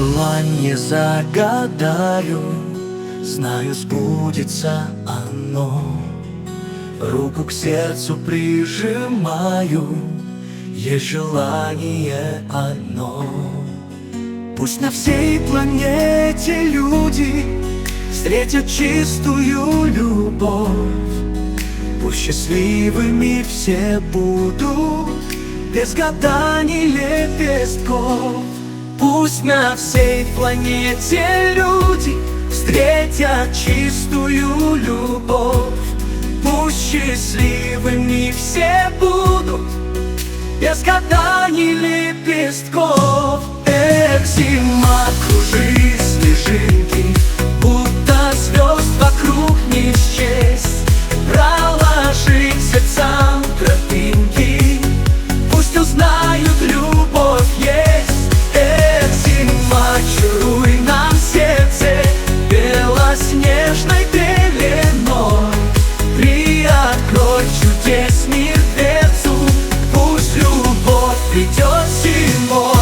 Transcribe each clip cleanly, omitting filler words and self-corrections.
желание загадаю, знаю, сбудется оно. Руку к сердцу прижимаю, есть желание одно. Пусть на всей планете люди встретят чистую любовь. Пусть счастливыми все будут, без гаданий лепестков. Пусть на всей планете люди встретят чистую любовь. Пусть счастливыми все будут, без гаданий лепестков. Эх, зима, кружи снежинки, будто звезд вокруг не счесть. Проложи к сердцам тропинки, пусть узнают, любовь есть. Эх, зима, чаруй нам сердце белоснежной пеленой. Приоткрой чудес мир дверцу, пусть любовь придет зимой.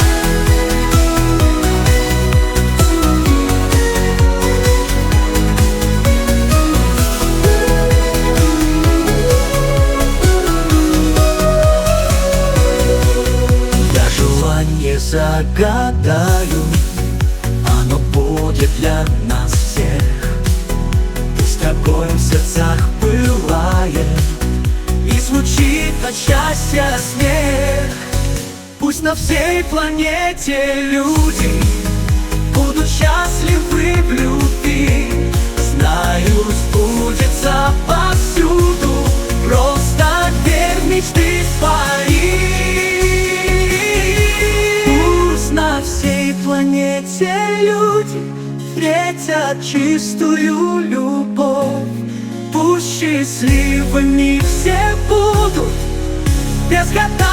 Я желание загадаю, оно будет для нас всех. Пусть огонь в сердцах пылает и звучит от счастья смех. Пусть на всей планете люди будут счастливы в любви. Знаю, сбудется повсюду, просто верь в мечты свои. Пусть на всей планете люди встретят чистую любовь. Пусть счастливыми все будут, без гаданий